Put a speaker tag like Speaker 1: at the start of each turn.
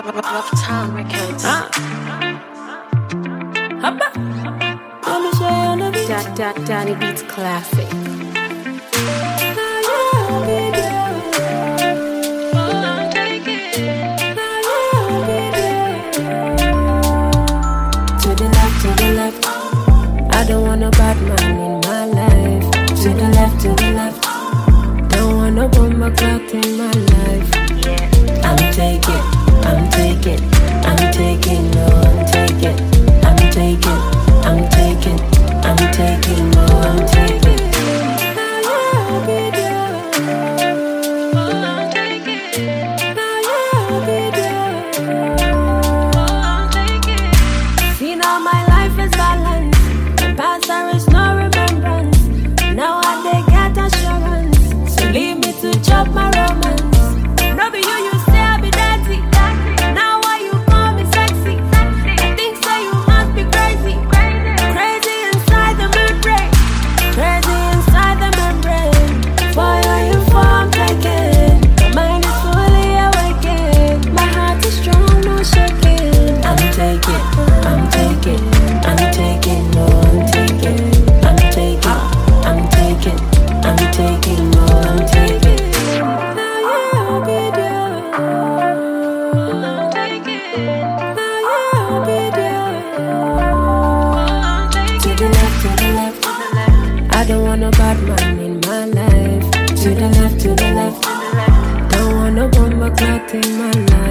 Speaker 1: Rough Town Records. Danny Beats Classic. To the left, I don't want no bad man in my life. To the left, don't want no bomber clock in my life. I'm taking, no, I'm taking, no, I'm taking, no, I'm taking. See now my life is balanced. The past there is no remembrance. Now I get assurance. So leave me to chop my romance. No be you say I be dirty. Now why you call me sexy? I think so you must be crazy. Crazy inside the membrane. Crazy inside the membrane. Why are you for I'm taking? My mind is fully awakened. My heart is strong, no shaking. I'm taking, no, I'm taking. I'm taking, no, I'm taking. To the left, I don't want no bad man in my life. To the left, don't want no bomber clock in my life.